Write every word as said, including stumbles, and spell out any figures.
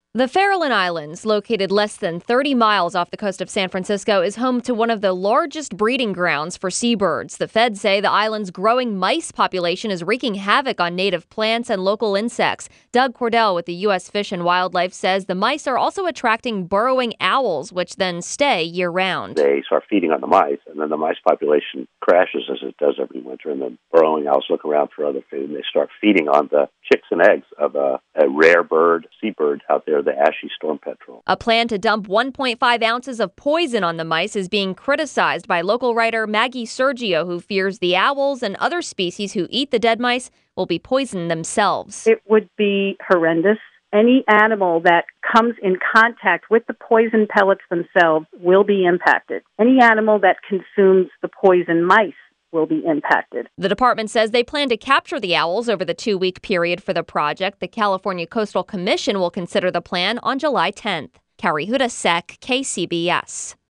The Farallon Islands, located less than thirty miles off the coast of San Francisco, is home to one of the largest breeding grounds for seabirds. The feds say the island's growing mice population is wreaking havoc on native plants and local insects. Doug Cordell with the U S Fish and Wildlife says the mice are also attracting burrowing owls, which then stay year-round. They start feeding on the mice, and then the mice population crashes as it does every winter, and the burrowing owls look around for other food, and they start feeding on the chicks and eggs of a, a rare bird, seabird out there, the ashy storm petrel. A plan to dump one point five ounces of poison on the mice is being criticized by local writer Maggie Sergio, who fears the owls and other species who eat the dead mice will be poisoned themselves. It would be horrendous. Any animal that comes in contact with the poison pellets themselves will be impacted. Any animal that consumes the poison mice will be impacted. The department says they plan to capture the owls over the two-week period for the project. The California Coastal Commission will consider the plan on July tenth. Carrie Hudasek, K C B S.